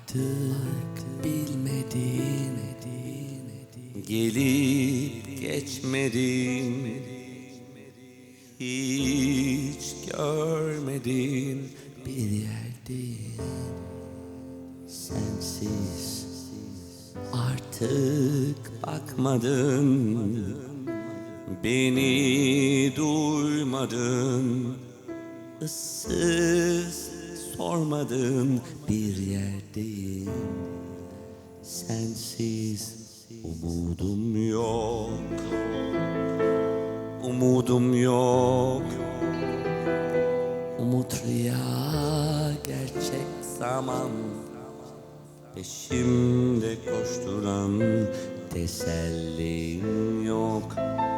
Artık bilmedin, gelip geçmedin, hiç görmedin bir yerdeyim. Sensiz artık bakmadın, beni duymadın, ıssız sormadın bir yerdeyim. Sensiz umudum yok, umudum yok. Umut rüya, gerçek zaman, peşimde koşturan tesellim yok.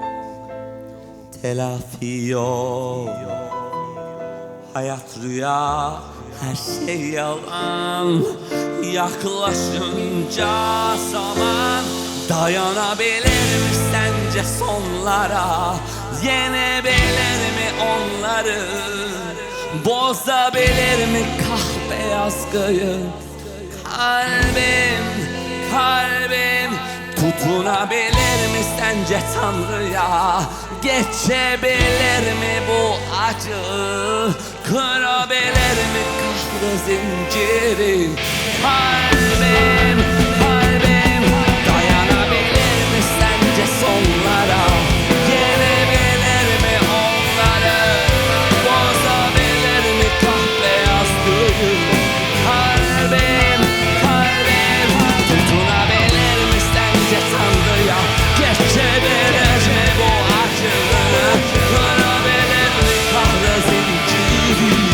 Telafi yok, hayat rüya, her şey yalan. Yaklaşınca zaman, dayanabilir mi sence sonlara? Yenebilir mi onları? Bozabilir mi kahpe yazgıyı? Kalbim, kalbim tutunabilir mi sence Tanrı'ya? Geçebilir mi bu acı? Kırabilir mi kahrı zinciri? Kalbim, kalbim dayanabilir mi sence sonlara? Yenebilir mi onları? Bozabilir mi kahpe yazgıyı? Kalbim, kalbim tutunabilir mi sence Tanrı'ya? Geçebilir mi bu acı? Kırabilir mi kahrı zinciri?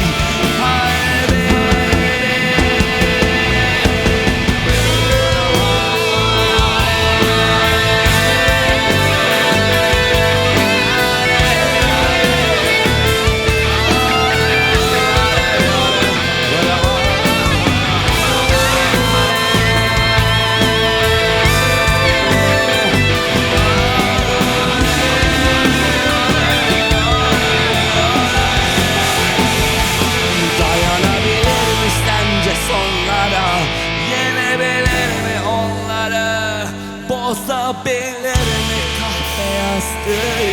Bozabilir mi kahpe yazgıyı?